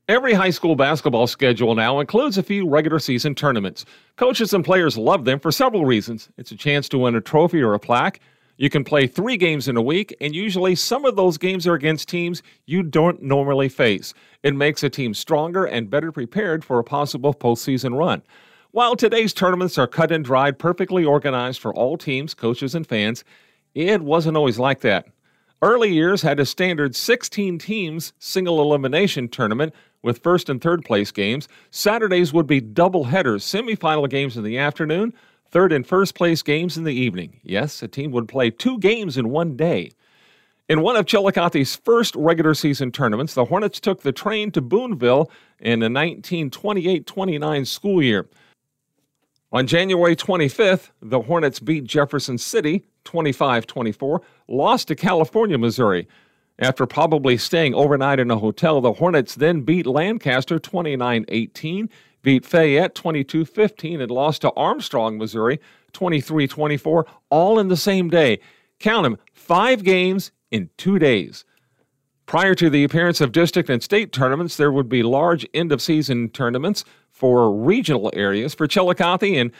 Every high school basketball schedule now includes a few regular season tournaments. Coaches and players love them for several reasons. It's a chance to win a trophy or a plaque. You can play 3 games in a week, and usually some of those games are against teams you don't normally face. It makes a team stronger and better prepared for a possible postseason run. While today's tournaments are cut and dried, perfectly organized for all teams, coaches, and fans, it wasn't always like that. Early years had a standard 16 teams single elimination tournament with first and third place games. Saturdays would be double headers, semifinal games in the afternoon, third and first place games in the evening. Yes, a team would play 2 games in one day. In one of Chillicothe's first regular season tournaments, the Hornets took the train to Boonville in the 1928-29 school year. On January 25th, the Hornets beat Jefferson City 25-24, lost to California, Missouri. After probably staying overnight in a hotel, the Hornets then beat Lancaster 29-18, beat Fayette 22-15, and lost to Armstrong, Missouri 23-24, all in the same day. Count them, 5 games in 2 days. Prior to the appearance of district and state tournaments, there would be large end-of-season tournaments for regional areas. For Chillicothe in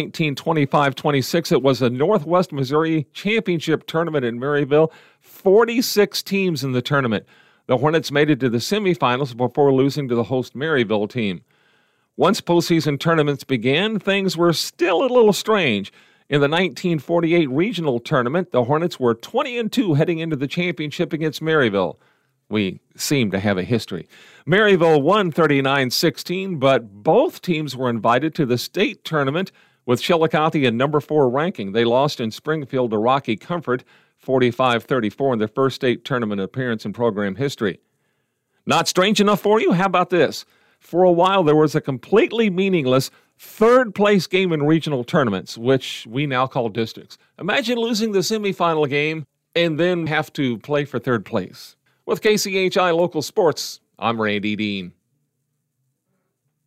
1925-26, it was the Northwest Missouri Championship Tournament in Maryville. 46 teams in the tournament. The Hornets made it to the semifinals before losing to the host Maryville team. Once postseason tournaments began, things were still a little strange. In the 1948 regional tournament, the Hornets were 20-2 heading into the championship against Maryville. We seem to have a history. Maryville won 39-16, but both teams were invited to the state tournament with Chillicothe in number 4 ranking. They lost in Springfield to Rocky Comfort 45-34 in their first state tournament appearance in program history. Not strange enough for you? How about this? For a while, there was a completely meaningless third-place game in regional tournaments, which we now call districts. Imagine losing the semifinal game and then have to play for third place. With KCHI Local Sports, I'm Randy Dean.